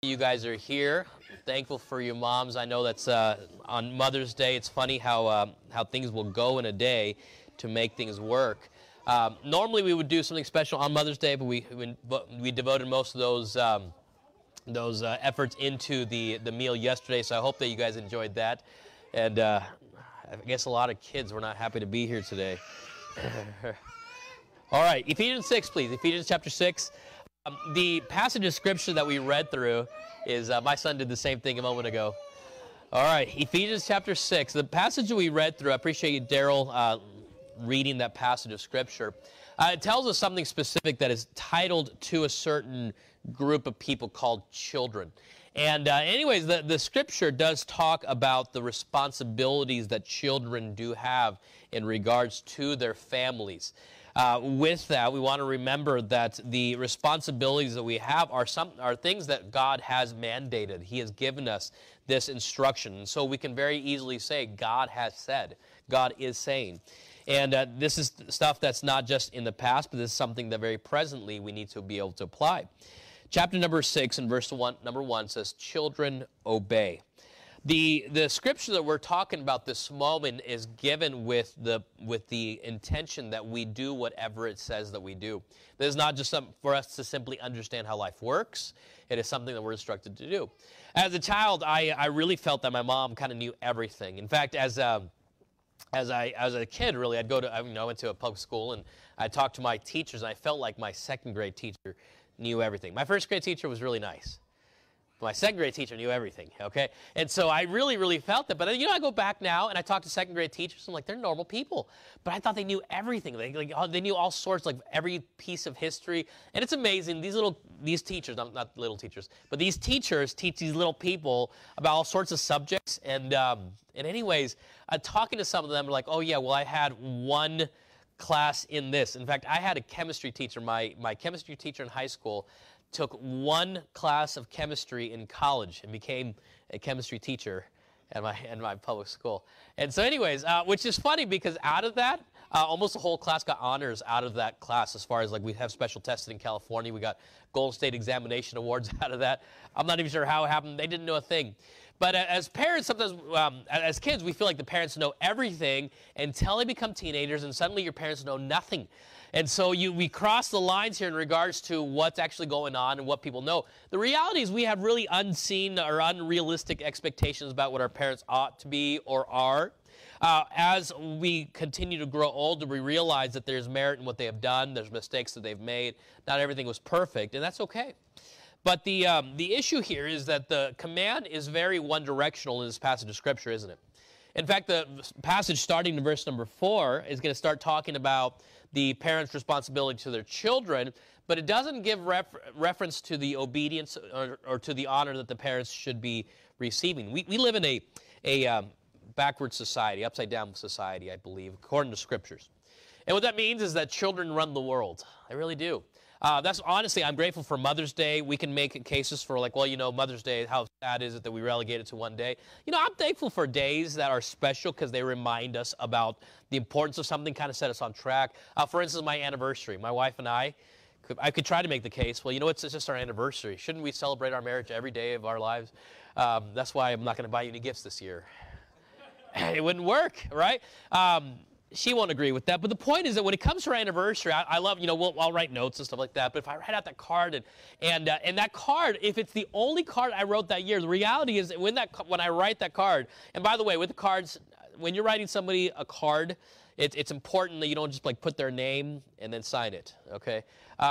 You guys are here. Thankful for you moms. I know that's on Mother's Day. It's funny how things will go in a day to make things work. Normally we would do something special on Mother's Day, but we devoted most of those efforts into the meal yesterday. So I hope that you guys enjoyed that. And I guess a lot of kids were not happy to be here today. All right, Ephesians 6, please. Ephesians chapter 6. The passage of scripture that we read through is, my son did the same thing a moment ago. All right, Ephesians chapter 6. The passage that we read through, I appreciate you, Daryl, reading that passage of scripture. It tells us something specific that is titled to a certain group of people called children. And anyways, the scripture does talk about the responsibilities that children do have in regards to their families. With that, we want to remember that the responsibilities that we have are things that God has mandated. He has given us this instruction. And so we can very easily say, God has said, God is saying. And this is stuff that's not just in the past, but this is something that very presently we need to be able to apply. Chapter number 6 and verse number 1 says, children, obey. The scripture that we're talking about this moment is given with the intention that we do whatever it says that we do. This is not just for us to simply understand how life works. It is something that we're instructed to do. As a child, I really felt that my mom kind of knew everything. In fact, as a kid, really, I'd go to, I went to a public school and I talked to my teachers, and I felt like my second grade teacher knew everything. My first grade teacher was really nice. My second grade teacher knew everything, okay? And so I really, really felt that. But, I go back now and I talk to second grade teachers. I'm like, they're normal people. But I thought they knew everything. They knew all sorts, like every piece of history. And it's amazing. These teachers, not little teachers, but these teachers teach these little people about all sorts of subjects. And anyways, talking to some of them, like, oh, yeah, well, I had one class in this. In fact, I had a chemistry teacher. My chemistry teacher in high school took one class of chemistry in college and became a chemistry teacher at my public school. And so anyways, which is funny because out of that, almost the whole class got honors out of that class, as far as like we have special tested in California. We got Golden State Examination Awards out of that. I'm not even sure how it happened. They didn't know a thing. But as parents, sometimes, as kids, we feel like the parents know everything until they become teenagers, and suddenly your parents know nothing. And so we cross the lines here in regards to what's actually going on and what people know. The reality is we have really unseen or unrealistic expectations about what our parents ought to be or are. As we continue to grow older, we realize that there's merit in what they have done. There's mistakes that they've made. Not everything was perfect, and that's okay. But the issue here is that the command is very one-directional in this passage of Scripture, isn't it? In fact, the passage starting in verse number 4 is going to start talking about the parents' responsibility to their children, but it doesn't give reference to the obedience or to the honor that the parents should be receiving. We live in a backward society, upside-down society, I believe, according to Scriptures. And what that means is that children run the world. They really do. That's honestly, I'm grateful for Mother's Day. We can make cases for like, well, Mother's Day, how sad is it that we relegate it to one day? I'm thankful for days that are special because they remind us about the importance of something, kind of set us on track. For instance, my anniversary. My wife and I could try to make the case, well, it's just our anniversary. Shouldn't we celebrate our marriage every day of our lives? That's why I'm not going to buy you any gifts this year. It wouldn't work, right? She won't agree with that. But the point is that when it comes to our anniversary, I love, I'll write notes and stuff like that. But if I write out that card and that card, if it's the only card I wrote that year, the reality is that when I write that card, and by the way, with the cards, when you're writing somebody a card, it's important that you don't just like put their name and then sign it, okay?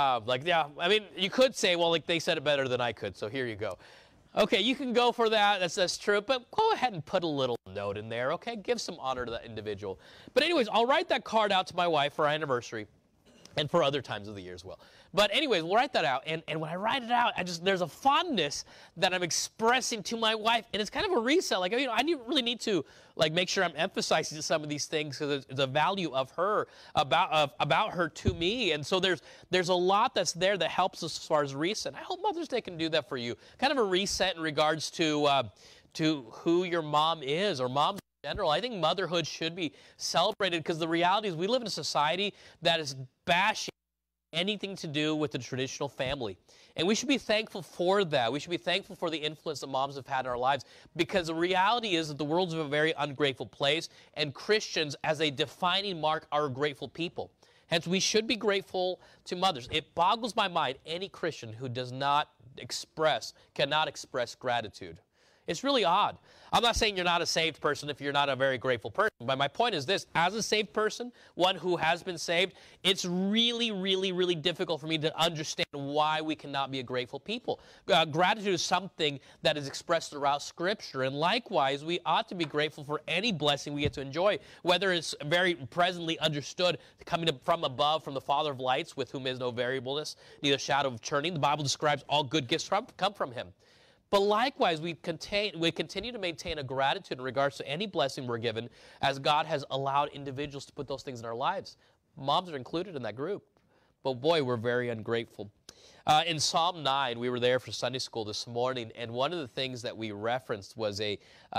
You could say, well, like they said it better than I could, so here you go. Okay, you can go for that. That's true. But go ahead and put a little note in there, okay? Give some honor to that individual. But anyways, I'll write that card out to my wife for our anniversary and for other times of the year as well. But anyways, we'll write that out. And when I write it out, there's a fondness that I'm expressing to my wife. And it's kind of a reset. Like, I really need to make sure I'm emphasizing some of these things because there's a value of her, about her to me. And so there's a lot that's there that helps us as far as reset. I hope Mother's Day can do that for you. Kind of a reset in regards to who your mom is or moms in general. I think motherhood should be celebrated because the reality is we live in a society that is bashing anything to do with the traditional family. And we should be thankful for that. We should be thankful for the influence that moms have had in our lives, because the reality is that the world's a very ungrateful place, and Christians, as a defining mark, are grateful people. Hence, we should be grateful to mothers. It boggles my mind, any Christian who cannot express gratitude. It's really odd. I'm not saying you're not a saved person if you're not a very grateful person, but my point is this: as a saved person, one who has been saved, it's really, really, really difficult for me to understand why we cannot be a grateful people. Gratitude is something that is expressed throughout Scripture, and likewise, we ought to be grateful for any blessing we get to enjoy, whether it's very presently understood, coming from above, from the Father of lights, with whom is no variableness, neither shadow of turning. The Bible describes all good gifts come from Him. But likewise, we continue to maintain a gratitude in regards to any blessing we're given, as God has allowed individuals to put those things in our lives. Moms are included in that group. But boy, we're very ungrateful. In Psalm 9, we were there for Sunday school this morning, and one of the things that we referenced was the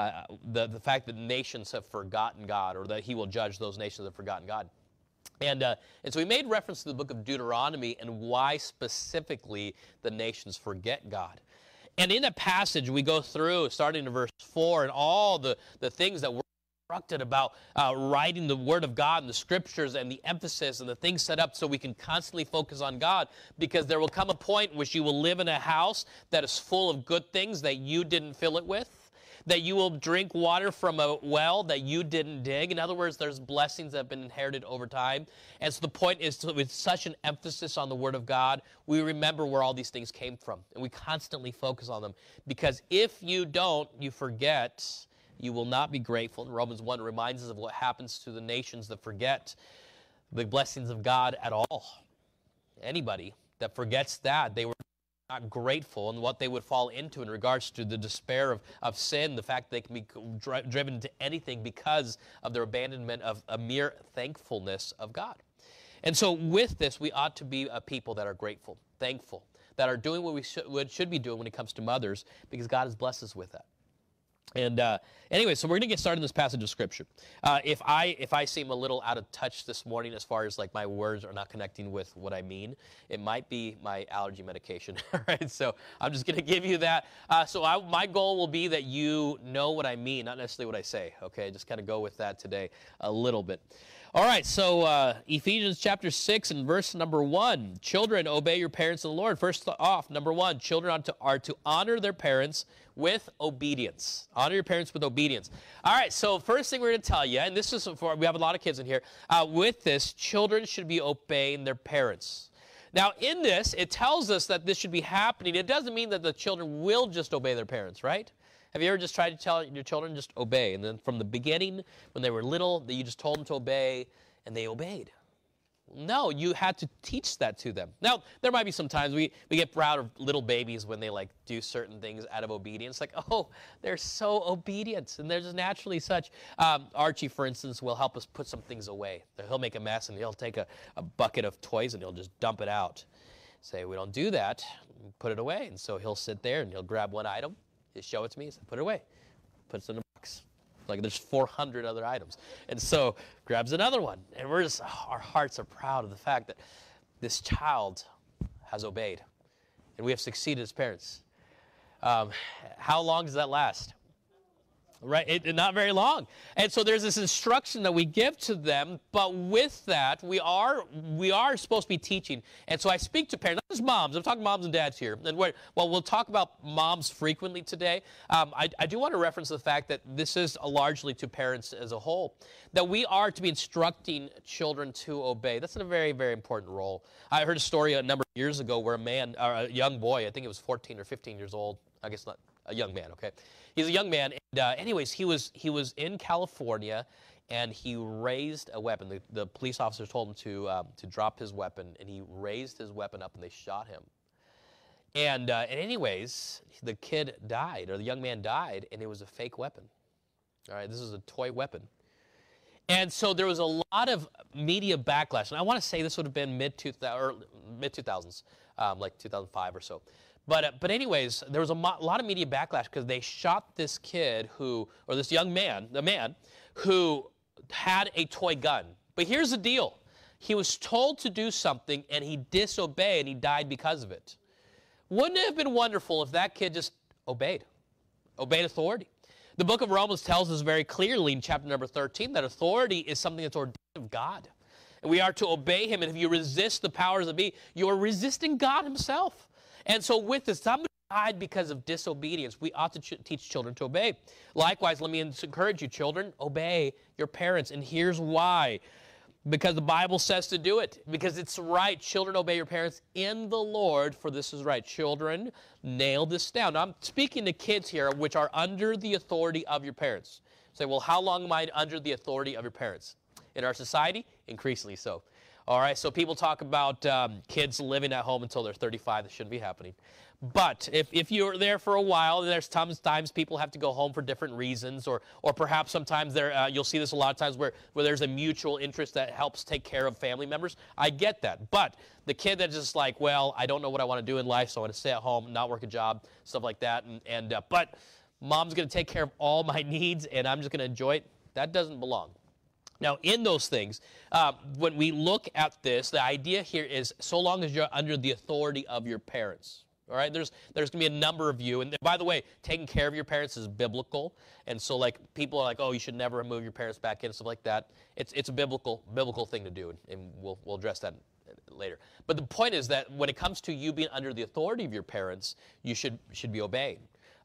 fact that nations have forgotten God, or that He will judge those nations that have forgotten God. And so we made reference to the book of Deuteronomy and why specifically the nations forget God. And in that passage, we go through, starting in verse 4, and all the things that we're instructed about writing the Word of God and the Scriptures and the emphasis and the things set up so we can constantly focus on God, because there will come a point in which you will live in a house that is full of good things that you didn't fill it with, that you will drink water from a well that you didn't dig. In other words, there's blessings that have been inherited over time. And so the point is, with such an emphasis on the Word of God, we remember where all these things came from, and we constantly focus on them. Because if you don't, you forget, you will not be grateful. And Romans 1 reminds us of what happens to the nations that forget the blessings of God at all. Anybody that forgets that, they were not grateful, and what they would fall into in regards to the despair of sin, the fact they can be driven to anything because of their abandonment of a mere thankfulness of God. And so with this, we ought to be a people that are grateful, thankful, that are doing what we should be doing when it comes to mothers, because God has blessed us with that. And anyway, so we're going to get started in this passage of Scripture. If I seem a little out of touch this morning as far as like my words are not connecting with what I mean, it might be my allergy medication. All right, so I'm just going to give you that. My goal will be that you know what I mean, not necessarily what I say. Okay, just kind of go with that today a little bit. All right, so Ephesians chapter 6 and verse number 1. Children, obey your parents in the Lord. First off, number 1, children are to honor their parents with obedience. Honor your parents with obedience. All right, so first thing we're going to tell you, and this is for, we have a lot of kids in here, with this, children should be obeying their parents. Now, in this, it tells us that this should be happening. It doesn't mean that the children will just obey their parents, right? Have you ever just tried to tell your children just obey? And then from the beginning, when they were little, that you just told them to obey, and they obeyed. No, you had to teach that to them. Now, there might be some times we get proud of little babies when they like do certain things out of obedience. Like, oh, they're so obedient, and they're just naturally such. Archie, for instance, will help us put some things away. He'll make a mess, and he'll take a bucket of toys, and he'll just dump it out. Say, we don't do that. Put it away. And so he'll sit there, and he'll grab one item. He'll show it to me. He said, put it away. Puts it in a box. Like there's 400 other items. And so grabs another one. And our hearts are proud of the fact that this child has obeyed. And we have succeeded as parents. How long does that last? Right? Not very long. And so there's this instruction that we give to them, but with that, we are supposed to be teaching. And so I speak to parents, not just moms. I'm talking moms and dads here. And we'll talk about moms frequently today. I do want to reference the fact that this is largely to parents as a whole, that we are to be instructing children to obey. That's a very, very important role. I heard a story a number of years ago where a young boy, I think it was 14 or 15 years old, I guess not, a young man, okay? He's a young man, and anyways, he was in California, and he raised a weapon. The police officers told him to drop his weapon, and he raised his weapon up, and they shot him. And anyways, the kid died, or the young man died, and it was a fake weapon. All right, this is a toy weapon. And so there was a lot of media backlash, and I want to say this would have been mid-2000s, like 2005 or so. But anyways, there was a lot of media backlash because they shot this kid this young man, the man, who had a toy gun. But here's the deal. He was told to do something, and he disobeyed, and he died because of it. Wouldn't it have been wonderful if that kid just obeyed authority? The book of Romans tells us very clearly in chapter number 13 that authority is something that's ordained of God. And we are to obey him. And if you resist the powers that be, you are resisting God himself. And so with this, somebody died because of disobedience. We ought to teach children to obey. Likewise, let me encourage you, children, obey your parents. And here's why. Because the Bible says to do it. Because it's right. Children, obey your parents in the Lord, for this is right. Children, nail this down. Now, I'm speaking to kids here which are under the authority of your parents. Say, well, how long am I under the authority of your parents? In our society, increasingly so. All right, so people talk about kids living at home until they're 35. That shouldn't be happening. But if you're there for a while, there's times people have to go home for different reasons, or perhaps sometimes you'll see this a lot of times where there's a mutual interest that helps take care of family members. I get that. But the kid that's just like, well, I don't know what I want to do in life, so I want to stay at home, not work a job, stuff like that, but mom's going to take care of all my needs, and I'm just going to enjoy it, that doesn't belong. Now, in those things, when we look at this, the idea here is so long as you're under the authority of your parents. All right, there's going to be a number of you. And by the way, taking care of your parents is biblical. And so, like, people are like, oh, you should never move your parents back in and stuff like that. It's a biblical thing to do, and we'll address that later. But the point is that when it comes to you being under the authority of your parents, you should be obeyed.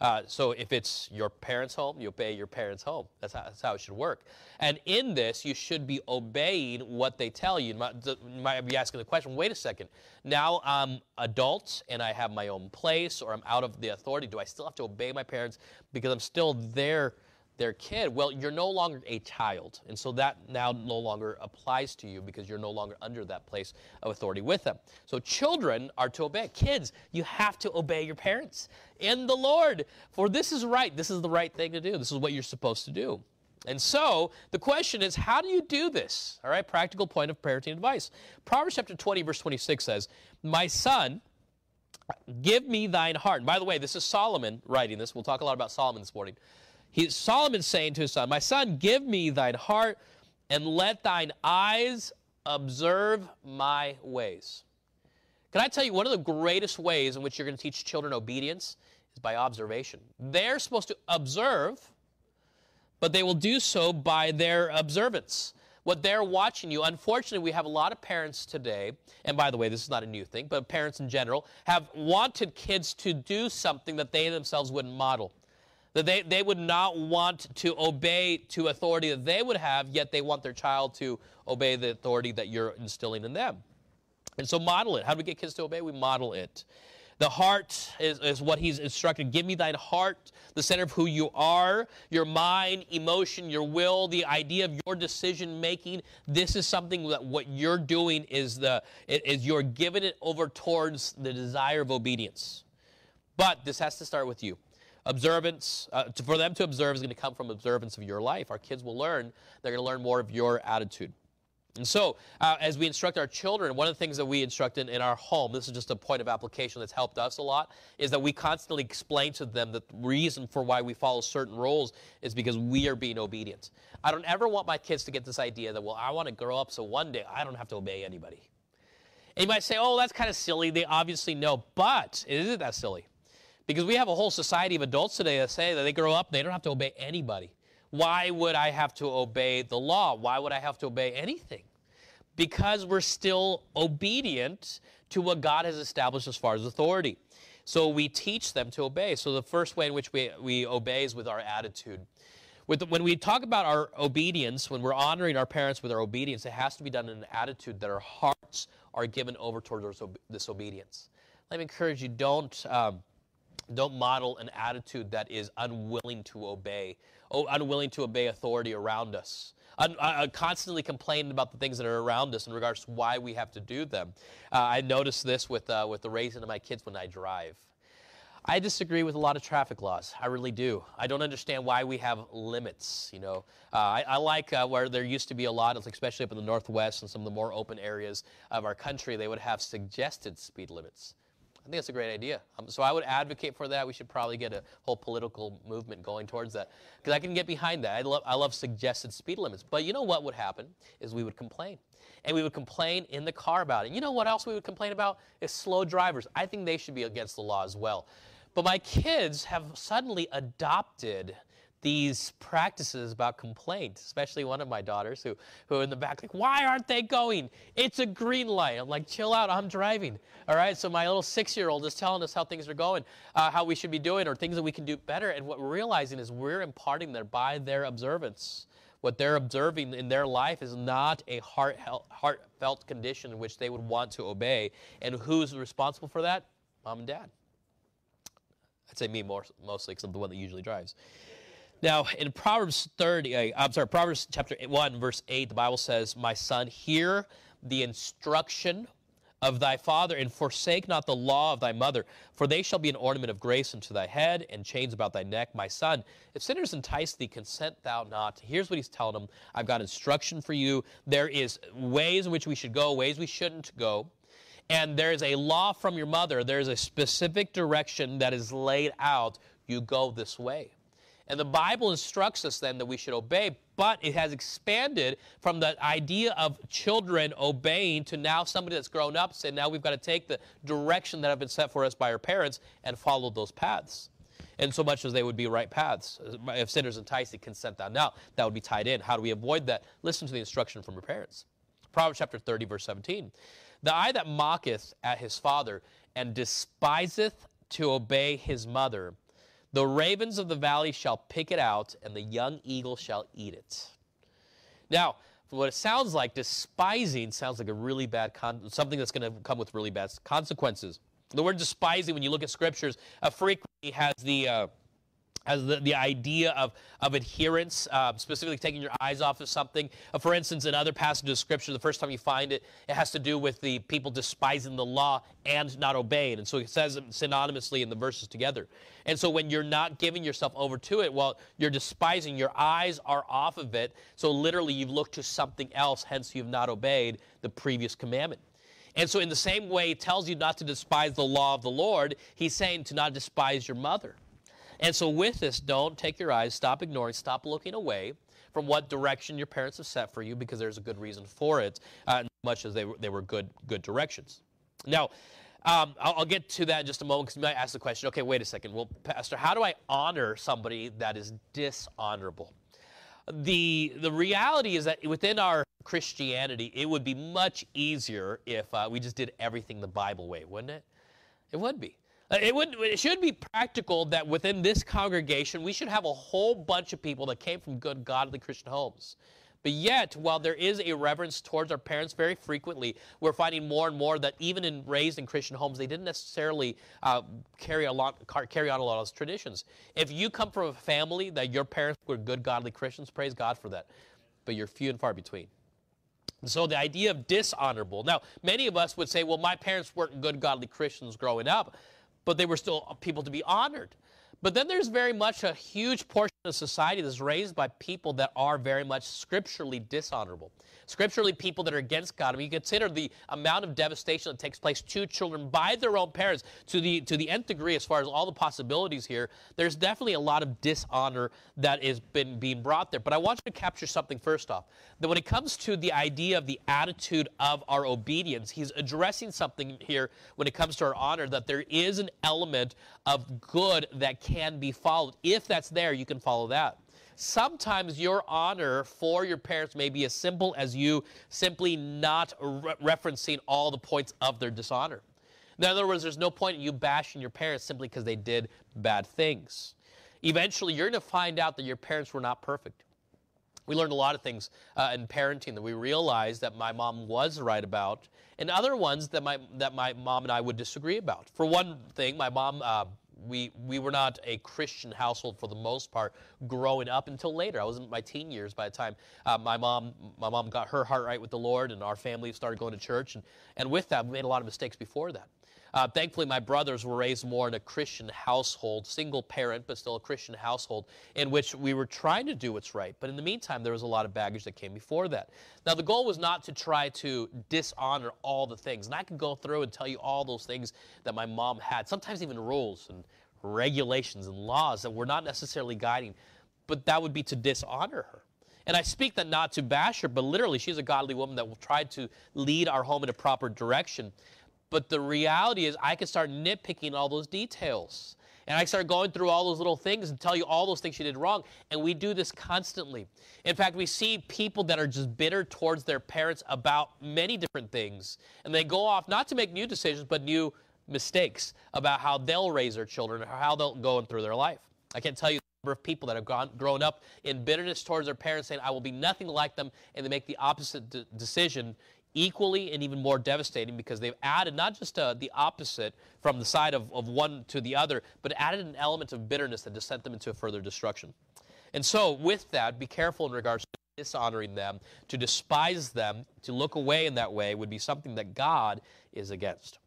So if it's your parents' home, you obey your parents' home. That's how it should work. And in this, you should be obeying what they tell you. You might be asking the question, wait a second. Now I'm adult and I have my own place, or I'm out of the authority. Do I still have to obey my parents because I'm still their kid? Well, you're no longer a child. And so that now no longer applies to you because you're no longer under that place of authority with them. So children are to obey. Kids, you have to obey your parents in the Lord. For this is right. This is the right thing to do. This is what you're supposed to do. And so the question is, how do you do this? All right, practical point of parenting advice. Proverbs chapter 20, verse 26 says, my son, give me thine heart. And by the way, this is Solomon writing this. We'll talk a lot about Solomon this morning. Solomon's saying to his son, my son, give me thine heart, and let thine eyes observe my ways. Can I tell you, one of the greatest ways in which you're going to teach children obedience is by observation. They're supposed to observe, but they will do so by their observance. What they're watching you. Unfortunately, we have a lot of parents today, and by the way, this is not a new thing, but parents in general have wanted kids to do something that they themselves wouldn't model. That they would not want to obey to authority that they would have, yet they want their child to obey the authority that you're instilling in them. And so model it. How do we get kids to obey? We model it. The heart is what he's instructed. Give me thine heart, the center of who you are, your mind, emotion, your will, the idea of your decision making. This is something that what you're doing is you're giving it over towards the desire of obedience. But this has to start with you. Observance, for them to observe is going to come from observance of your life. Our kids will learn. They're going to learn more of your attitude. And so, as we instruct our children, one of the things that we instruct in our home, this is just a point of application that's helped us a lot, is that we constantly explain to them that the reason for why we follow certain rules is because we are being obedient. I don't ever want my kids to get this idea that, well, I want to grow up so one day I don't have to obey anybody. And you might say, oh, that's kind of silly. They obviously know, but it isn't that silly. Because we have a whole society of adults today that say that they grow up, they don't have to obey anybody. Why would I have to obey the law? Why would I have to obey anything? Because we're still obedient to what God has established as far as authority. So we teach them to obey. So the first way in which we obey is with our attitude. When we talk about our obedience, when we're honoring our parents with our obedience, it has to be done in an attitude that our hearts are given over towards this obedience. Let me encourage you, don't model an attitude that is unwilling to obey authority around us. Constantly complaining about the things that are around us in regards to why we have to do them. I noticed this with the raising of my kids when I drive. I disagree with a lot of traffic laws. I really do. I don't understand why we have limits. You know, I like where there used to be a lot of, especially up in the Northwest and some of the more open areas of our country, they would have suggested speed limits. I think that's a great idea. So I would advocate for that. We should probably get a whole political movement going towards that, because I can get behind that. I love suggested speed limits. But you know what would happen is we would complain. And we would complain in the car about it. You know what else we would complain about? Is slow drivers. I think they should be against the law as well. But my kids have suddenly adopted these practices about complaint, especially one of my daughters who in the back, like, why aren't they going? It's a green light. I'm like, chill out, I'm driving. All right, so my little 6-year-old is telling us how things are going, how we should be doing, or things that we can do better. And what we're realizing is we're imparting that by their observance. What they're observing in their life is not a heartfelt condition in which they would want to obey. And who's responsible for that? Mom and Dad. I'd say me mostly, because I'm the one that usually drives. Now, in Proverbs chapter 1, verse 8, the Bible says, my son, hear the instruction of thy father, and forsake not the law of thy mother, for they shall be an ornament of grace unto thy head, and chains about thy neck. My son, if sinners entice thee, consent thou not. Here's what he's telling them. I've got instruction for you. There is ways in which we should go, ways we shouldn't go. And there's a law from your mother. There's a specific direction that is laid out. You go this way. And the Bible instructs us then that we should obey, but it has expanded from the idea of children obeying to now somebody that's grown up saying, now we've got to take the direction that have been set for us by our parents and follow those paths. And so much as they would be right paths. If sinners entice thee, consent thou not. That would be tied in. How do we avoid that? Listen to the instruction from your parents. Proverbs chapter 30, verse 17. The eye that mocketh at his father and despiseth to obey his mother, the ravens of the valley shall pick it out, and the young eagle shall eat it. Now, from what it sounds like, despising sounds like a really bad, something that's going to come with really bad consequences. The word despising, when you look at scriptures, frequently has the idea of adherence, specifically taking your eyes off of something. For instance, in other passages of Scripture, the first time you find it, it has to do with the people despising the law and not obeying. And so it says it synonymously in the verses together. And so when you're not giving yourself over to it, well, you're despising, your eyes are off of it. So literally you've looked to something else, hence you've not obeyed the previous commandment. And so in the same way it tells you not to despise the law of the Lord, he's saying to not despise your mother. And so with this, don't take your eyes, stop ignoring, stop looking away from what direction your parents have set for you, because there's a good reason for it, much as they were good directions. Now, I'll get to that in just a moment, because you might ask the question, okay, wait a second. Well, Pastor, how do I honor somebody that is dishonorable? The reality is that within our Christianity, it would be much easier if we just did everything the Bible way, wouldn't it? It would be. It should be practical that within this congregation, we should have a whole bunch of people that came from good, godly Christian homes. But yet, while there is a reverence towards our parents very frequently, we're finding more and more that even raised in Christian homes, they didn't necessarily carry on a lot of those traditions. If you come from a family that your parents were good, godly Christians, praise God for that. But you're few and far between. So the idea of dishonorable. Now, many of us would say, well, my parents weren't good, godly Christians growing up, but they were still people to be honored. But then there's very much a huge portion of society that's raised by people that are very much scripturally dishonorable. Scripturally, people that are against God. I mean, you consider the amount of devastation that takes place to children by their own parents to the nth degree as far as all the possibilities here. There's definitely a lot of dishonor that is being brought there. But I want you to capture something first off. That when it comes to the idea of the attitude of our obedience, he's addressing something here when it comes to our honor, that there is an element of good that can be followed. If that's there, you can follow that. Sometimes your honor for your parents may be as simple as you simply not referencing all the points of their dishonor. In other words, there's no point in you bashing your parents simply because they did bad things. Eventually, you're going to find out that your parents were not perfect. We learned a lot of things in parenting that we realized that my mom was right about, and other ones that my mom and I would disagree about. For one thing, my mom, we were not a Christian household for the most part growing up until later. I was in my teen years by the time my mom got her heart right with the Lord, and our family started going to church. And with that, we made a lot of mistakes before that. Thankfully, my brothers were raised more in a Christian household, single parent, but still a Christian household, in which we were trying to do what's right. But in the meantime, there was a lot of baggage that came before that. Now, the goal was not to try to dishonor all the things. And I could go through and tell you all those things that my mom had, sometimes even rules and regulations and laws that were not necessarily guiding, but that would be to dishonor her. And I speak that not to bash her, but literally she's a godly woman that will try to lead our home in a proper direction. But the reality is I could start nitpicking all those details. And I start going through all those little things and tell you all those things she did wrong. And we do this constantly. In fact, we see people that are just bitter towards their parents about many different things. And they go off not to make new decisions, but new mistakes about how they'll raise their children or how they'll go through their life. I can't tell you the number of people that have grown up in bitterness towards their parents, saying, I will be nothing like them, and they make the opposite decision, equally and even more devastating, because they've added not just the opposite from the side of one to the other, but added an element of bitterness that just sent them into further destruction. And so with that, be careful in regards to dishonoring them. To despise them, to look away in that way, would be something that God is against.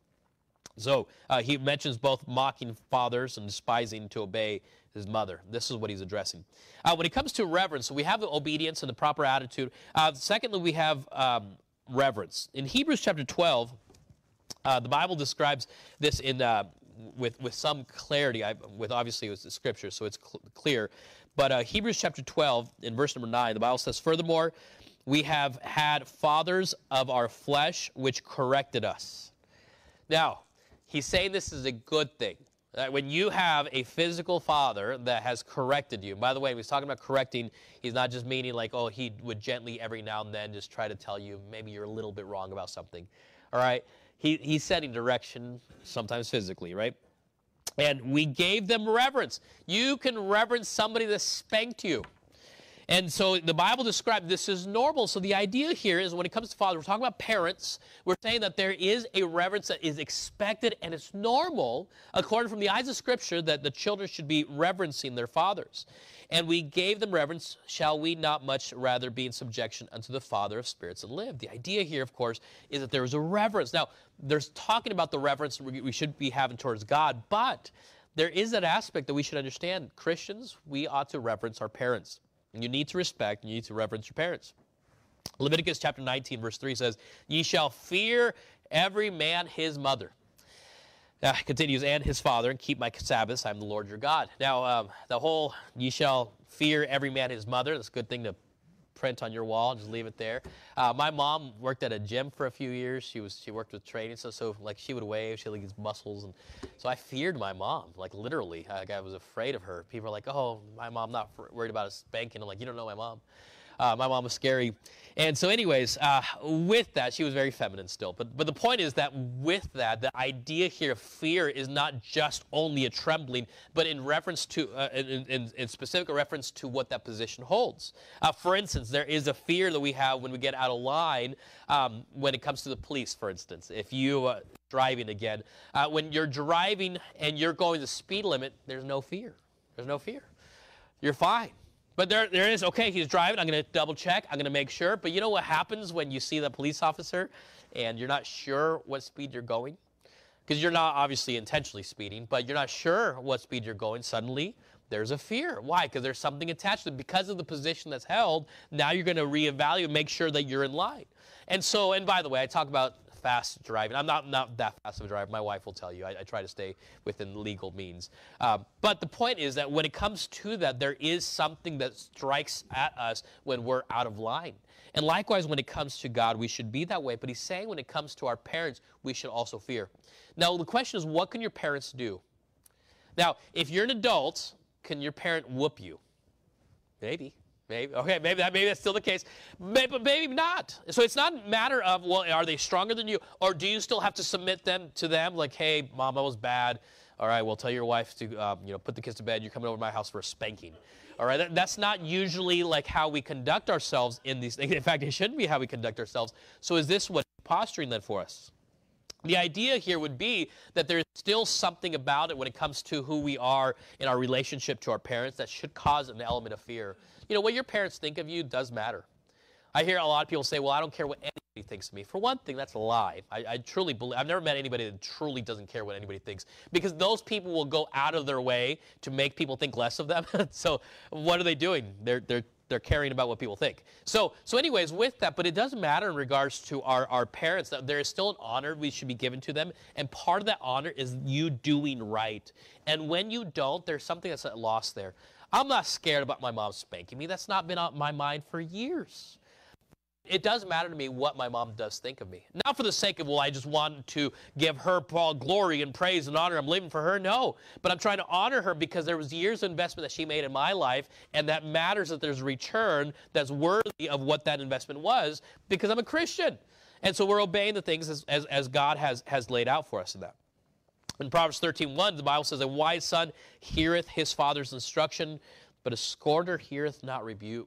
So he mentions both mocking fathers and despising to obey his mother. This is what he's addressing. When it comes to reverence, we have the obedience and the proper attitude. Secondly, we have reverence. In Hebrews chapter 12, the Bible describes this in with some clarity. Obviously it was the scripture, so it's clear. But Hebrews chapter 12, in verse number 9, the Bible says, furthermore, we have had fathers of our flesh which corrected us. Now, he's saying this is a good thing. When you have a physical father that has corrected you, by the way, when he's talking about correcting, he's not just meaning like, oh, he would gently every now and then just try to tell you maybe you're a little bit wrong about something. All right? He's setting direction, sometimes physically, right? And we gave them reverence. You can reverence somebody that spanked you. And so the Bible describes this as normal. So the idea here is when it comes to father, we're talking about parents. We're saying that there is a reverence that is expected, and it's normal, according from the eyes of Scripture, that the children should be reverencing their fathers. And we gave them reverence. Shall we not much rather be in subjection unto the Father of spirits and live? The idea here, of course, is that there is a reverence. Now, there's talking about the reverence we should be having towards God, but there is that aspect that we should understand. Christians, we ought to reverence our parents. You need to respect, you need to reverence your parents. Leviticus chapter 19, verse 3 says, ye shall fear every man his mother. Now, it continues, and his father, and keep my Sabbaths, I am the Lord your God. Now, the whole, ye shall fear every man his mother, that's a good thing to print on your wall, just leave it there. My mom worked at a gym for a few years. She worked with training, so like she would wave, she had like these muscles, and so I feared my mom, like literally. I was afraid of her. People are like, oh, my mom, not worried about a spanking. I'm like, you don't know my mom. My mom was scary. And so anyways, with that, she was very feminine still. But the point is that with that, the idea here of fear is not just only a trembling, but in reference to, in specific reference to what that position holds. For instance, there is a fear that we have when we get out of line when it comes to the police, for instance. If you driving again, when you're driving and you're going the speed limit, there's no fear. There's no fear. You're fine. But there is, okay, he's driving, I'm going to double check, I'm going to make sure. But you know what happens when you see the police officer and you're not sure what speed you're going? Because you're not obviously intentionally speeding, but you're not sure what speed you're going. Suddenly, there's a fear. Why? Because there's something attached to it. Because of the position that's held, now you're going to reevaluate, make sure that you're in line. And so, and by the way, I talk about fast driving. I'm not that fast of a driver. My wife will tell you. I try to stay within legal means. But the point is that when it comes to that, there is something that strikes at us when we're out of line. And likewise, when it comes to God, we should be that way. But he's saying when it comes to our parents, we should also fear. Now, the question is, what can your parents do? Now, if you're an adult, can your parent whoop you? Maybe. Maybe. Okay, maybe that's still the case. But maybe not. So it's not a matter of, well, are they stronger than you? Or do you still have to submit to them? Like, hey, Mom, I was bad. All right, well, tell your wife to put the kids to bed. You're coming over to my house for a spanking. All right, that's not usually like how we conduct ourselves in these things. In fact, it shouldn't be how we conduct ourselves. So is this what posturing then for us? The idea here would be that there's still something about it when it comes to who we are in our relationship to our parents that should cause an element of fear. You know, what your parents think of you does matter. I hear a lot of people say, well, I don't care what anyone he thinks of me. For one thing, that's a lie. I truly believe, I've never met anybody that truly doesn't care what anybody thinks, because those people will go out of their way to make people think less of them. So what are they doing? They're caring about what people think. So anyways, with that, but it doesn't matter in regards to our parents, that there is still an honor we should be given to them, and part of that honor is you doing right. And when you don't, there's something that's lost there. I'm not scared about my mom spanking me. That's not been on my mind for years. It does matter to me what my mom does think of me. Not for the sake of, well, I just want to give her all glory and praise and honor. I'm living for her. No. But I'm trying to honor her because there was years of investment that she made in my life, and that matters that there's a return that's worthy of what that investment was, because I'm a Christian. And so we're obeying the things as God has laid out for us in that. In Proverbs 13:1, the Bible says, a wise son heareth his father's instruction, but a scorner heareth not rebuke.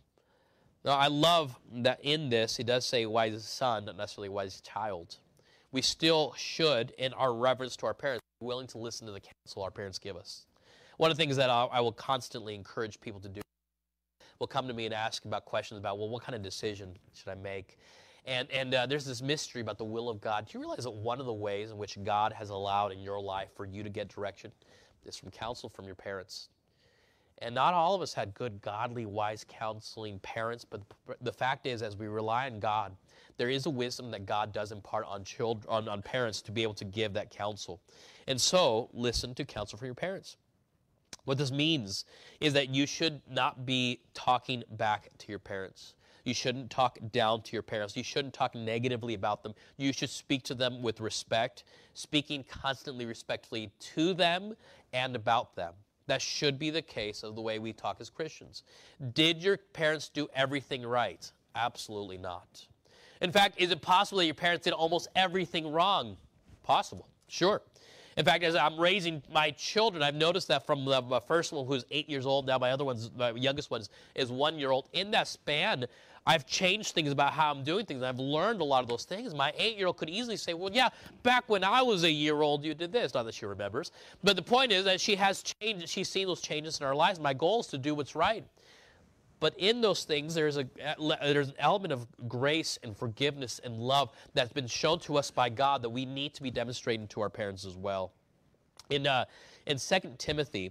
Now, I love that in this, he does say wise son, not necessarily wise child. We still should, in our reverence to our parents, be willing to listen to the counsel our parents give us. One of the things that I will constantly encourage people to do will come to me and ask about questions about, well, what kind of decision should I make? And there's this mystery about the will of God. Do you realize that one of the ways in which God has allowed in your life for you to get direction is from counsel from your parents? And not all of us had good, godly, wise, counseling parents, but the fact is, as we rely on God, there is a wisdom that God does impart on children, on parents to be able to give that counsel. And so, listen to counsel from your parents. What this means is that you should not be talking back to your parents. You shouldn't talk down to your parents. You shouldn't talk negatively about them. You should speak to them with respect, speaking constantly respectfully to them and about them. That should be the case of the way we talk as Christians. Did your parents do everything right? Absolutely not. In fact, is it possible that your parents did almost everything wrong? Possible, sure. In fact, as I'm raising my children, I've noticed that from the first one who's 8 years old, now my youngest one is 1 year old. In that span, I've changed things about how I'm doing things. I've learned a lot of those things. My 8-year-old could easily say, well, yeah, back when I was a year old, you did this. Not that she remembers. But the point is that she has changed. She's seen those changes in our lives. My goal is to do what's right. But in those things, there's an element of grace and forgiveness and love that's been shown to us by God that we need to be demonstrating to our parents as well. In 2 Timothy,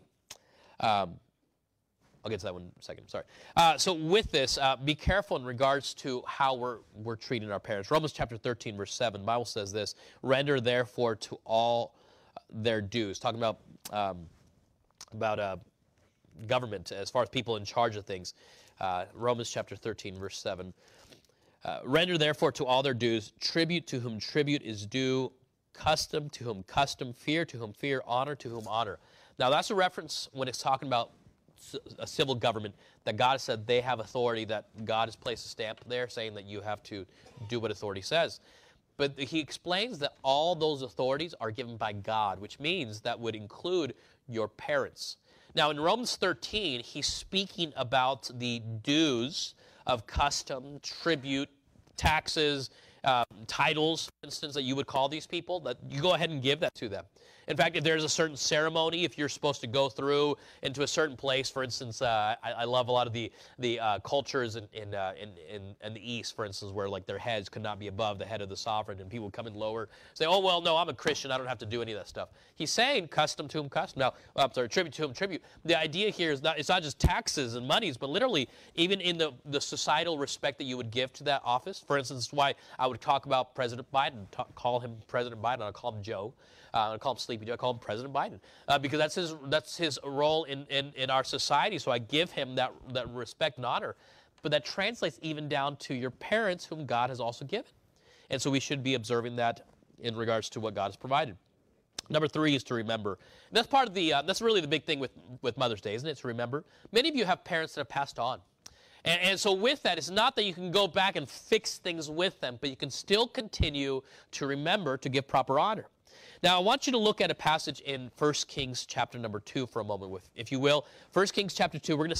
I'll get to that one in a second, sorry. So with this, be careful in regards to how we're treating our parents. Romans chapter 13, verse 7, the Bible says this, render therefore to all their dues. Talking about government as far as people in charge of things. Romans chapter 13, verse 7. Render therefore to all their dues, tribute to whom tribute is due, custom to whom custom, fear to whom fear, honor to whom honor. Now that's a reference when it's talking about a civil government, that God has said they have authority, that God has placed a stamp there saying that you have to do what authority says. But he explains that all those authorities are given by God, which means that would include your parents. Now in Romans 13, he's speaking about the dues of custom, tribute, taxes, titles, for instance, that you would call these people, that you go ahead and give that to them. In fact, if there's a certain ceremony, if you're supposed to go through into a certain place, for instance, I love a lot of the cultures in the East, for instance, where like their heads could not be above the head of the sovereign, and people come in lower, say, oh, well, no, I'm a Christian, I don't have to do any of that stuff. He's saying custom to whom custom. Now, tribute to whom tribute. The idea here is it's not just taxes and monies, but literally even in the societal respect that you would give to that office. For instance, why I would talk about President Biden, call him President Biden, I'll call him Joe. I call him Sleepy Joe. I call him President Biden because that's his role in our society. So I give him that respect and honor. But that translates even down to your parents, whom God has also given. And so we should be observing that in regards to what God has provided. Number 3 is to remember. And that's part of that's really the big thing with Mother's Day, isn't it? To remember. Many of you have parents that have passed on. And so with that, it's not that you can go back and fix things with them, but you can still continue to remember to give proper honor. Now, I want you to look at a passage in 1 Kings chapter number 2 for a moment, if you will. 1 Kings chapter 2, we're going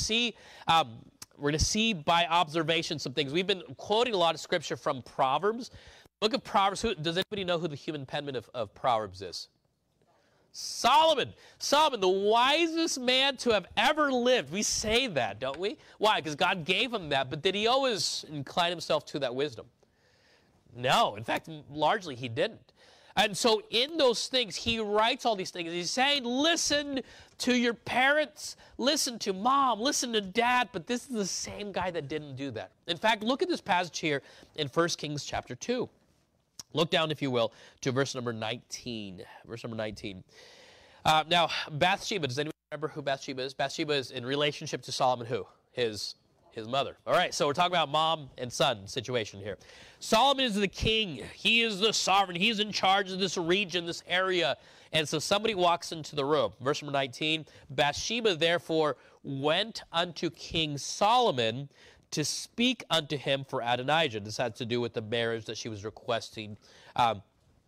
to see by observation some things. We've been quoting a lot of scripture from Proverbs. Look at Proverbs. Does anybody know who the human penman of Proverbs is? Solomon. Solomon, the wisest man to have ever lived. We say that, don't we? Why? Because God gave him that, but did he always incline himself to that wisdom? No, in fact, largely he didn't. And so in those things, he writes all these things. He's saying, listen to your parents, listen to mom, listen to dad, but this is the same guy that didn't do that. In fact, look at this passage here in 1 Kings chapter 2. Look down, if you will, to verse number 19. Verse number 19. Now, Bathsheba, does anyone remember who Bathsheba is? Bathsheba is in relationship to Solomon who? His mother. All right, so we're talking about mom and son situation here. Solomon is the king. He is the sovereign. He's in charge of this region, this area. And so somebody walks into the room. Verse number 19, Bathsheba therefore went unto King Solomon to speak unto him for Adonijah. This had to do with the marriage that she was requesting. But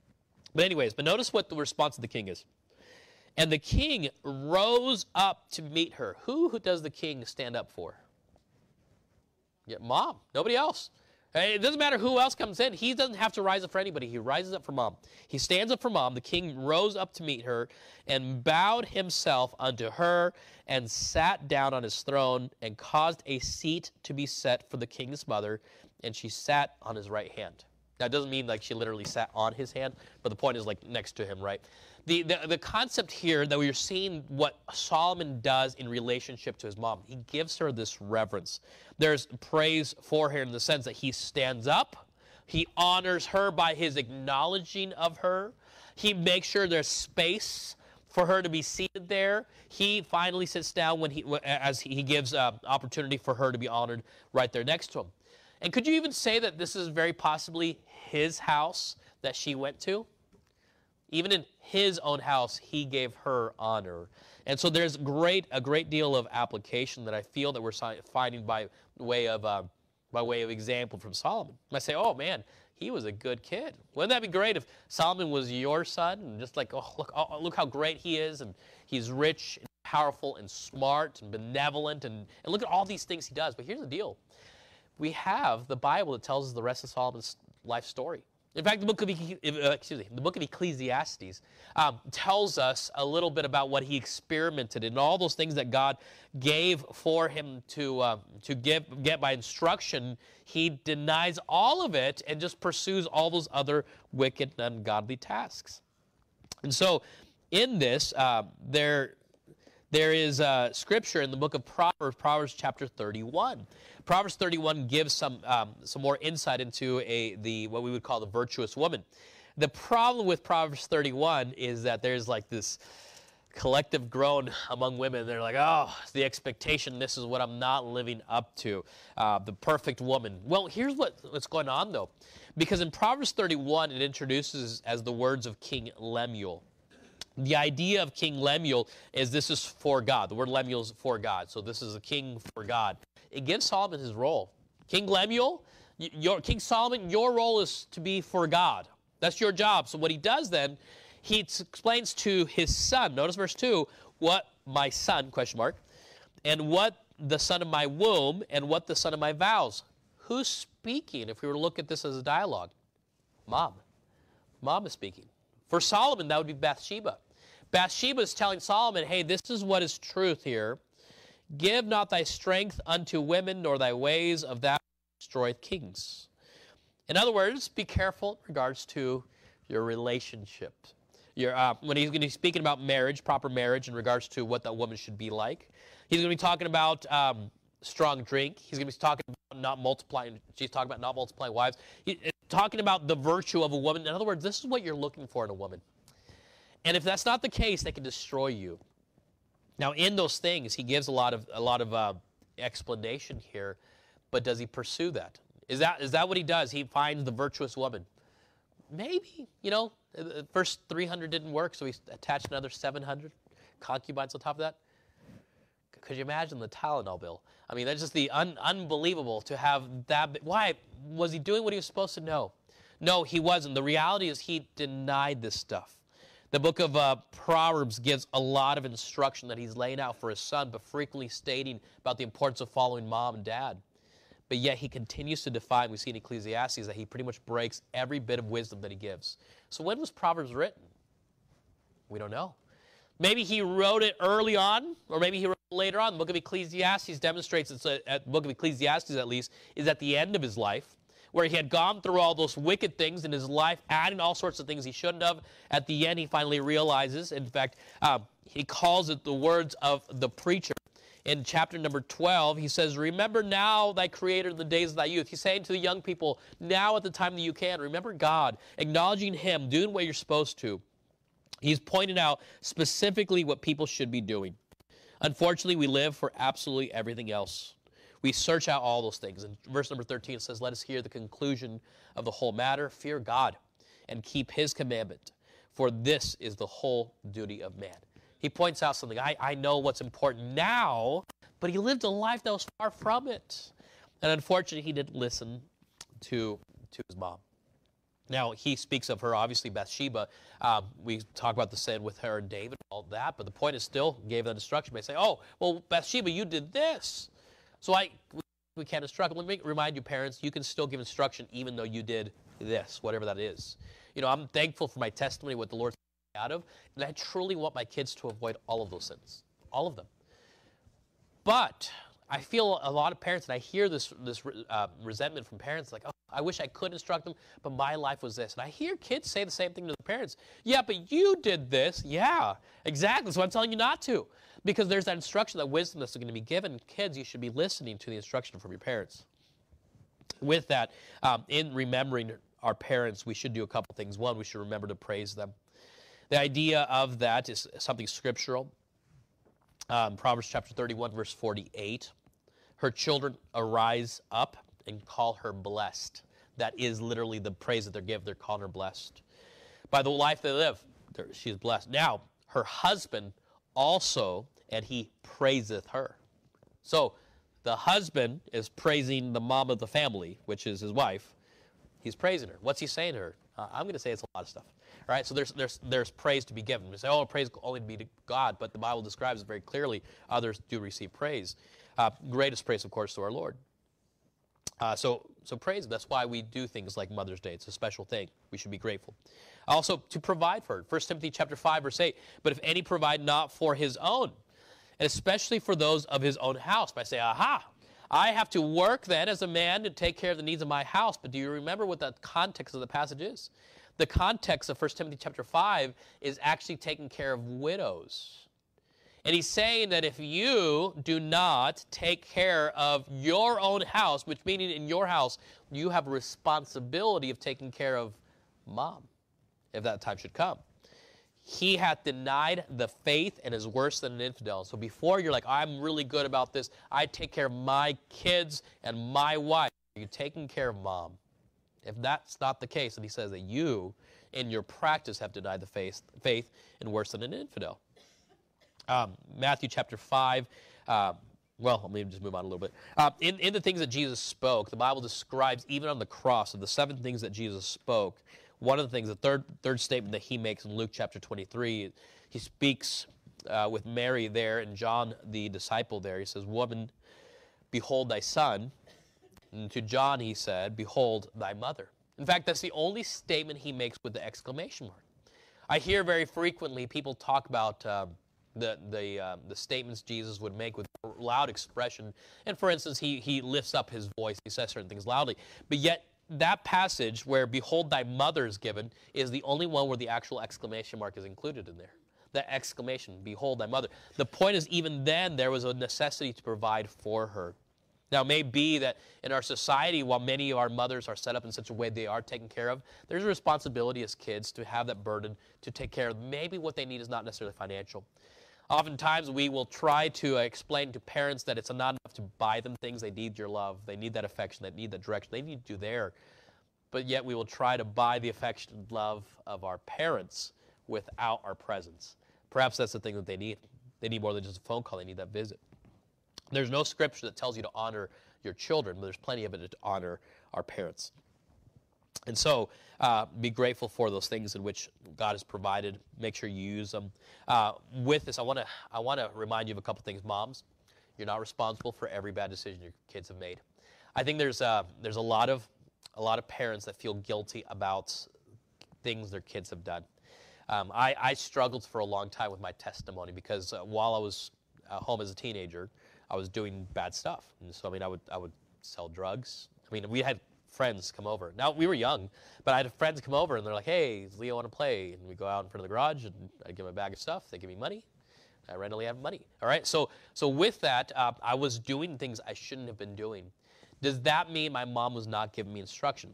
notice what the response of the king is. And the king rose up to meet her. Who does the king stand up for? Yeah, mom, nobody else. It doesn't matter who else comes in. He doesn't have to rise up for anybody. He rises up for mom. He stands up for mom. The king rose up to meet her and bowed himself unto her and sat down on his throne and caused a seat to be set for the king's mother, and she sat on his right hand. Now, it doesn't mean like she literally sat on his hand, but the point is like next to him, right? The concept here that we're seeing what Solomon does in relationship to his mom, he gives her this reverence. There's praise for her in the sense that he stands up. He honors her by his acknowledging of her. He makes sure there's space for her to be seated there. He finally sits down as he gives opportunity for her to be honored right there next to him. And could you even say that this is very possibly his house that she went to? Even in his own house, he gave her honor. And so there's a great deal of application that I feel that we're finding by way of example from Solomon. I say, oh man, he was a good kid. Wouldn't that be great if Solomon was your son? And just like, look how great he is, and he's rich and powerful and smart and benevolent, and look at all these things he does. But here's the deal. We have the Bible that tells us the rest of Solomon's life story. In fact, the book of Ecclesiastes tells us a little bit about what he experimented in, all those things that God gave for him to get by instruction. He denies all of it and just pursues all those other wicked and ungodly tasks. And so, in this, there is scripture in the book of Proverbs chapter 31. Proverbs 31 gives some more insight into what we would call the virtuous woman. The problem with Proverbs 31 is that there's like this collective groan among women. They're like, oh, it's the expectation. This is what I'm not living up to. The perfect woman. Well, here's what's going on, though. Because in Proverbs 31, it introduces as the words of King Lemuel. The idea of King Lemuel is this is for God. The word Lemuel is for God. So this is a king for God. It gives Solomon his role. King Lemuel, King Solomon, your role is to be for God. That's your job. So what he does then, he explains to his son, notice verse 2, what my son, question mark, and what the son of my womb, and what the son of my vows. Who's speaking if we were to look at this as a dialogue? Mom. Mom is speaking. For Solomon, that would be Bathsheba. Bathsheba is telling Solomon, hey, this is what is truth here. Give not thy strength unto women, nor thy ways of that which destroyeth kings. In other words, be careful in regards to your relationship. When he's going to be speaking about marriage, proper marriage, in regards to what that woman should be like. He's going to be talking about strong drink. He's going to be talking about not multiplying. She's talking about not multiplying wives. He's talking about the virtue of a woman. In other words, this is what you're looking for in a woman. And if that's not the case, they can destroy you. Now, in those things, he gives a lot of explanation here, but does he pursue that? Is that what he does? He finds the virtuous woman. Maybe, the first 300 didn't work, so he attached another 700 concubines on top of that. Could you imagine the Tylenol bill? I mean, that's just the unbelievable to have that. Why? Was he doing what he was supposed to know? No, he wasn't. The reality is he denied this stuff. The book of Proverbs gives a lot of instruction that he's laying out for his son, but frequently stating about the importance of following mom and dad. But yet he continues to defy, we see in Ecclesiastes, that he pretty much breaks every bit of wisdom that he gives. So when was Proverbs written? We don't know. Maybe he wrote it early on, or maybe he wrote it later on. The book of Ecclesiastes demonstrates, the book of Ecclesiastes at least, is at the end of his life. where he had gone through all those wicked things in his life, adding all sorts of things he shouldn't have. At the end, he finally realizes, in fact, he calls it the words of the preacher. In chapter number 12, he says, remember now thy Creator in the days of thy youth. He's saying to the young people, now at the time that you can, remember God, acknowledging him, doing what you're supposed to. He's pointed out specifically what people should be doing. Unfortunately, we live for absolutely everything else. We search out all those things. And verse number 13 says, let us hear the conclusion of the whole matter. Fear God and keep his commandment, for this is the whole duty of man. He points out something. I know what's important now, but he lived a life that was far from it. And unfortunately, he didn't listen to his mom. Now, he speaks of her, obviously, Bathsheba. We talk about the sin with her and David and all that, but the point is still gave that instruction by saying, oh, well, Bathsheba, you did this. So we can't instruct. Let me remind you, parents, you can still give instruction even though you did this, whatever that is. You know, I'm thankful for my testimony, what the Lord's out of, and I truly want my kids to avoid all of those sins, all of them. But I feel a lot of parents, and I hear this resentment from parents, like, oh, I wish I could instruct them, but my life was this. And I hear kids say the same thing to their parents. Yeah, but you did this. Yeah, exactly. So I'm telling you not to, because there's that instruction, that wisdom that's going to be given. Kids, you should be listening to the instruction from your parents. With that, in remembering our parents, we should do a couple things. One, we should remember to praise them. The idea of that is something scriptural. Proverbs chapter 31, verse 48. Her children arise up and call her blessed. That is literally the praise that they're given. They're calling her blessed. By the life they live, she is blessed. Now, her husband also, and he praiseth her. So, the husband is praising the mom of the family, which is his wife. He's praising her. What's he saying to her? I'm going to say it's a lot of stuff. All right, so there's praise to be given. We say, oh, praise only to be to God, but the Bible describes it very clearly. Others do receive praise. Greatest praise, of course, to our Lord. So praise, that's why we do things like Mother's Day. It's a special thing. We should be grateful. Also, to provide for her. 1 Timothy chapter 5, verse 8. But if any provide not for his own, and especially for those of his own house, by say, aha, I have to work then as a man to take care of the needs of my house. But do you remember what the context of the passage is? The context of 1 Timothy chapter 5 is actually taking care of widows. And he's saying that if you do not take care of your own house, which meaning in your house, you have a responsibility of taking care of mom, if that time should come. He hath denied the faith and is worse than an infidel. So before you're like, I'm really good about this, I take care of my kids and my wife. Are you taking care of mom? If that's not the case, then he says that you, in your practice, have denied the faith and worse than an infidel. Matthew chapter 5, well, let me just move on a little bit. In the things that Jesus spoke, the Bible describes, even on the cross, of the 7 things that Jesus spoke, one of the things, the third statement that he makes in Luke chapter 23, he speaks with Mary there and John, the disciple there. He says, woman, behold thy son. And to John he said, behold thy mother. In fact, that's the only statement he makes with the exclamation mark. I hear very frequently people talk about the statements Jesus would make with loud expression. And for instance, he lifts up his voice. He says certain things loudly. But yet, that passage where behold thy mother is given is the only one where the actual exclamation mark is included in there. The exclamation, behold thy mother. The point is, even then, there was a necessity to provide for her. Now, it may be that in our society, while many of our mothers are set up in such a way they are taken care of, there's a responsibility as kids to have that burden to take care of. Maybe what they need is not necessarily financial. Oftentimes, we will try to explain to parents that it's not enough to buy them things. They need your love. They need that affection. They need that direction. They need you there. But yet, we will try to buy the affection and love of our parents without our presence. Perhaps that's the thing that they need. They need more than just a phone call. They need that visit. There's no scripture that tells you to honor your children, but there's plenty of it to honor our parents. And so, be grateful for those things in which God has provided. Make sure you use them. With this, I want to remind you of a couple things. Moms, you're not responsible for every bad decision your kids have made. I think there's a lot of parents that feel guilty about things their kids have done. I struggled for a long time with my testimony because while I was home as a teenager, I was doing bad stuff. And so, I mean, I would sell drugs. I mean, we had friends come over. Now, we were young, but I had friends come over, and they're like, hey, does Leo want to play? And we go out in front of the garage, and I give them a bag of stuff. They give me money. I randomly have money. All right, so with that, I was doing things I shouldn't have been doing. Does that mean my mom was not giving me instruction?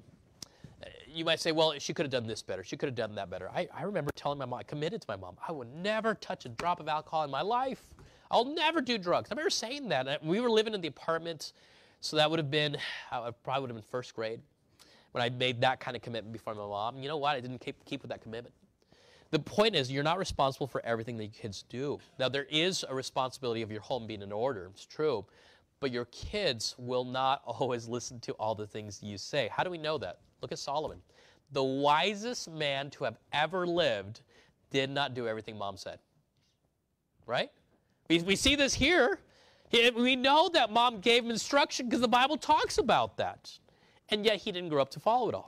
You might say, well, she could have done this better. She could have done that better. I remember telling my mom, I committed to my mom, I would never touch a drop of alcohol in my life. I'll never do drugs. I remember saying that. And we were living in the apartment, so that would have been, I probably would have been first grade when I made that kind of commitment before my mom. You know what? I didn't keep with that commitment. The point is, you're not responsible for everything that your kids do. Now, there is a responsibility of your home being in order. It's true. But your kids will not always listen to all the things you say. How do we know that? Look at Solomon. The wisest man to have ever lived did not do everything mom said. Right? We see this here. We know that mom gave him instruction because the Bible talks about that. And yet he didn't grow up to follow it all.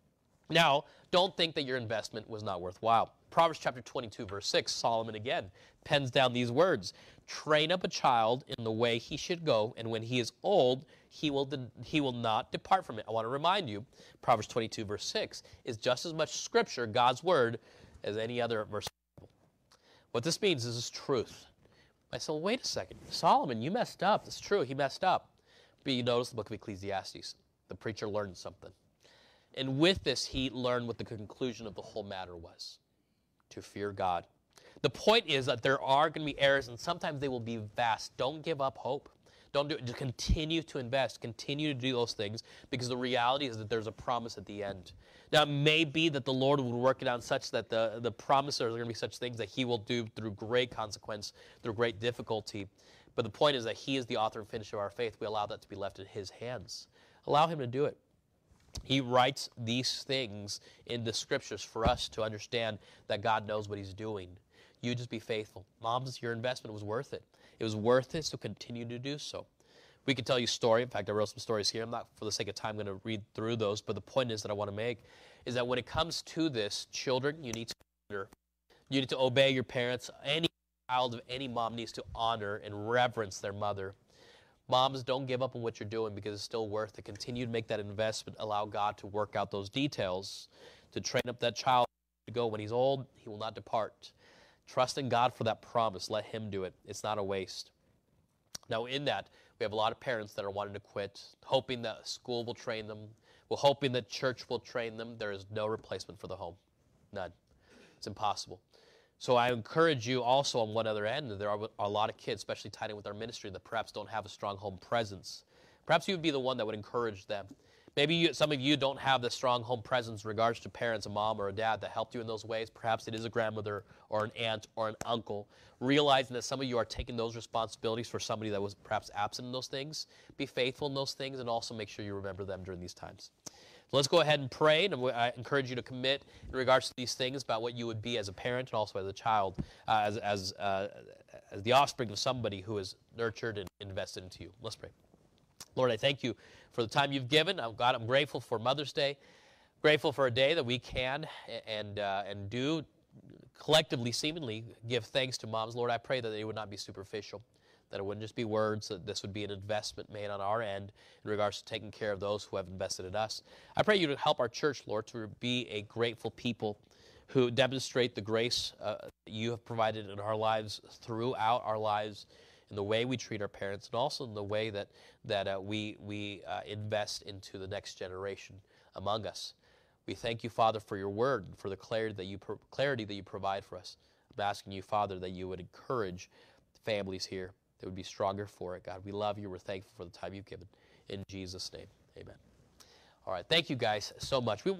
Now, don't think that your investment was not worthwhile. Proverbs chapter 22, verse 6, Solomon again pens down these words. Train up a child in the way he should go, and when he is old, he will not depart from it. I want to remind you, Proverbs 22, verse 6 is just as much scripture, God's word, as any other verse. What this means is this truth. I said, well, wait a second. Solomon, you messed up. It's true, he messed up. But you notice the book of Ecclesiastes. The preacher learned something. And with this, he learned what the conclusion of the whole matter was. To fear God. The point is that there are going to be errors, and sometimes they will be vast. Don't give up hope. Don't do it. Just continue to invest. Continue to do those things, because the reality is that there's a promise at the end. Now, it may be that the Lord will work it out such that the promises are going to be such things that he will do through great consequence, through great difficulty. But the point is that he is the author and finisher of our faith. We allow that to be left in his hands. Allow him to do it. He writes these things in the scriptures for us to understand that God knows what he's doing. You just be faithful. Moms, your investment was worth it. It was worth it, so continue to do so. We could tell you a story. In fact, I wrote some stories here. I'm not, for the sake of time, going to read through those, but the point is that I want to make is that when it comes to this, children, you need to honor. You need to obey your parents. Any child of any mom needs to honor and reverence their mother. Moms, don't give up on what you're doing, because it's still worth it. Continue to make that investment. Allow God to work out those details, to train up that child to go. When he's old, he will not depart. Trust in God for that promise. Let him do it. It's not a waste. Now, in that, we have a lot of parents that are wanting to quit, hoping that school will train them. We're hoping that church will train them. There is no replacement for the home. None. It's impossible. So I encourage you also on one other end, there are a lot of kids, especially tied in with our ministry, that perhaps don't have a strong home presence. Perhaps you would be the one that would encourage them. Maybe some of you don't have the strong home presence in regards to parents, a mom or a dad that helped you in those ways. Perhaps it is a grandmother or an aunt or an uncle. Realizing that some of you are taking those responsibilities for somebody that was perhaps absent in those things. Be faithful in those things, and also make sure you remember them during these times. So let's go ahead and pray, and I encourage you to commit in regards to these things about what you would be as a parent and also as a child, as the offspring of somebody who is nurtured and invested into you. Let's pray. Lord, I thank you for the time you've given. God, I'm grateful for Mother's Day, grateful for a day that we can and do collectively, seemingly, give thanks to moms. Lord, I pray that they would not be superficial, that it wouldn't just be words, that this would be an investment made on our end in regards to taking care of those who have invested in us. I pray you to help our church, Lord, to be a grateful people who demonstrate the grace that you have provided in our lives, throughout our lives, in the way we treat our parents, and also in the way that we invest into the next generation among us. We thank you, Father, for your word and for the clarity that you provide for us. I'm asking you, Father, that you would encourage families here that would be stronger for it, God. We love you. We're thankful for the time you've given. In Jesus' name, amen. All right. Thank you guys so much.